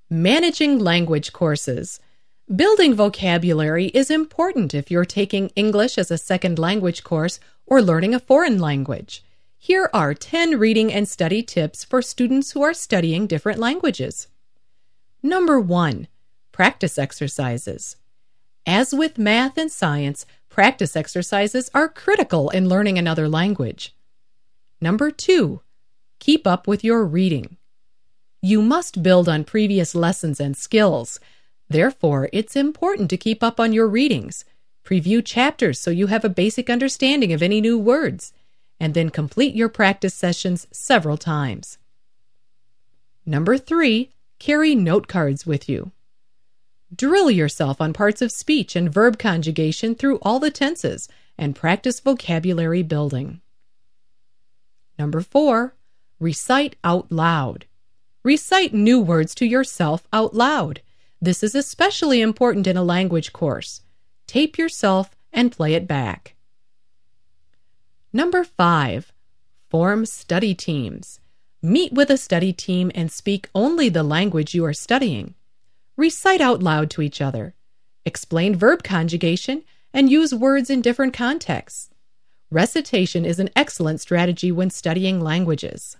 Managing language courses. Building vocabulary is important if you're taking English as a second language course or learning a foreign language. Here are 10 reading and study tips for students who are studying different languages. Number 1. Practice exercises. As with math and science, practice exercises are critical in learning another language. Number 2. Keep up with your reading. You must build on previous lessons and skills. Therefore, it's important to keep up on your readings. Preview chapters so you have a basic understanding of any new words, and then complete your practice sessions several times. Number 3. Carry note cards with you. Drill yourself on parts of speech and verb conjugation through all the tenses and practice vocabulary building. Number 4. Recite out loud. Recite new words to yourself out loud. This is especially important in a language course. Tape yourself and play it back. Number 5. Form study teams. Meet with a study team and speak only the language you are studying. Recite out loud to each other. Explain verb conjugation and use words in different contexts. Recitation is an excellent strategy when studying languages.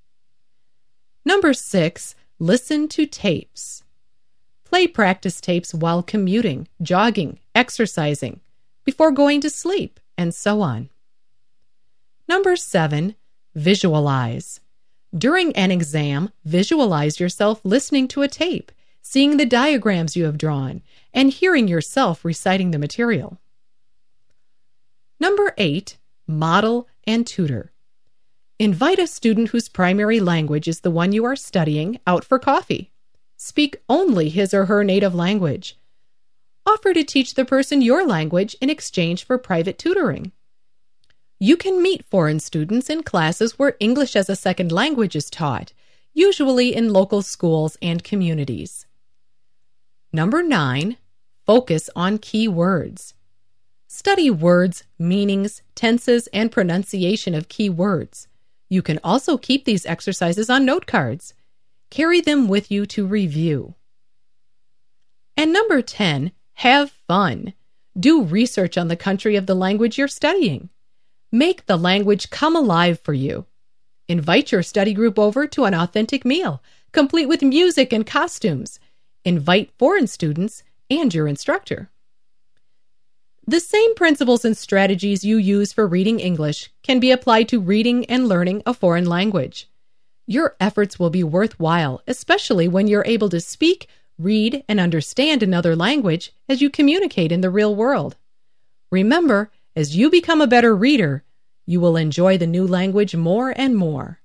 Number 6. Listen to tapes. Play practice tapes while commuting, jogging, exercising, before going to sleep, and so on. Number 7. Visualize. During an exam, visualize yourself listening to a tape, seeing the diagrams you have drawn, and hearing yourself reciting the material. Number 8. Model and tutor. Invite a student whose primary language is the one you are studying out for coffee. Speak only his or her native language. Offer to teach the person your language in exchange for private tutoring. You can meet foreign students in classes where English as a second language is taught, usually in local schools and communities. Number 9. Focus on key words. Study words, meanings, tenses, and pronunciation of key words. You can also keep these exercises on note cards. Carry them with you to review. And number 10. Have fun. Do research on the country of the language you're studying. Make the language come alive for you. Invite your study group over to an authentic meal, complete with music and costumes. Invite foreign students and your instructor. The same principles and strategies you use for reading English can be applied to reading and learning a foreign language. Your efforts will be worthwhile, especially when you're able to speak, read, and understand another language as you communicate in the real world. Remember, as you become a better reader, you will enjoy the new language more and more.